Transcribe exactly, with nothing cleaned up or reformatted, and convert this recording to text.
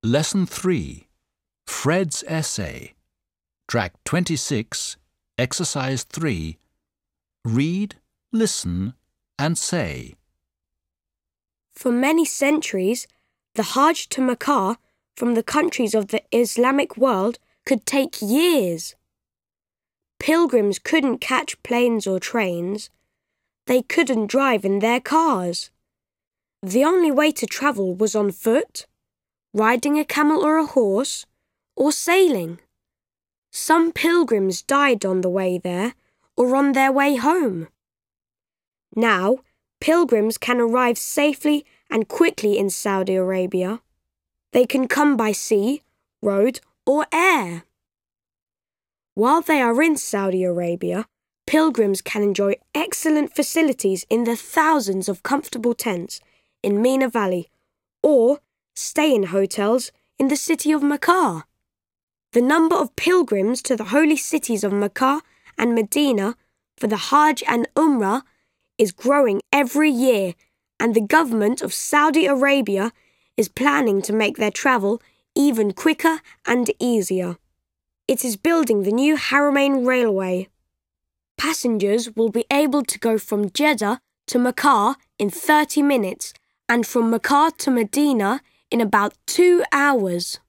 Lesson three. Fred's Essay. Track twenty-six, Exercise three. Read, listen, and say. For many centuries, the Hajj to Mecca from the countries of the Islamic world could take years. Pilgrims couldn't catch planes or trains. They couldn't drive in their cars. The only way to travel was on foot, riding a camel or a horse, or sailing. Some pilgrims died on the way there or on their way home. Now, pilgrims can arrive safely and quickly in Saudi Arabia. They can come by sea, road, or air. While they are in Saudi Arabia, pilgrims can enjoy excellent facilities in the thousands of comfortable tents in Mina Valley or stay in hotels in the city of Mecca. The number of pilgrims to the holy cities of Mecca and Medina for the Hajj and Umrah is growing every year, and the government of Saudi Arabia is planning to make their travel even quicker and easier. It is building the new Haramain Railway. Passengers will be able to go from Jeddah to Mecca in thirty minutes and from Mecca to Medina in about two hours.